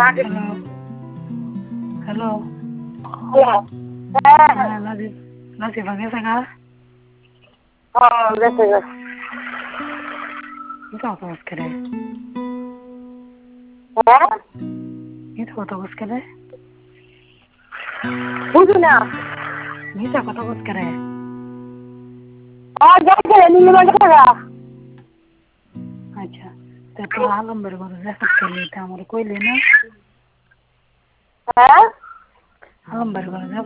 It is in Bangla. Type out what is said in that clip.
Hello hello hello. হ্যাঁ, হ্যাঁ নাজিফা গেছে গা গেছে গেছে। মিথ্যা কথা বলছে রে হ্যাঁ, মিথ্যা কথা বলছে রে বুঝি না। মিথ্যা কথা বলছে রে গেছে নির্মাণ টাকা। আচ্ছা তা তো আলমবের ঘরে দেখা করলি তা আমার কইলি না হ্যাঁ, আলমবের ঘরে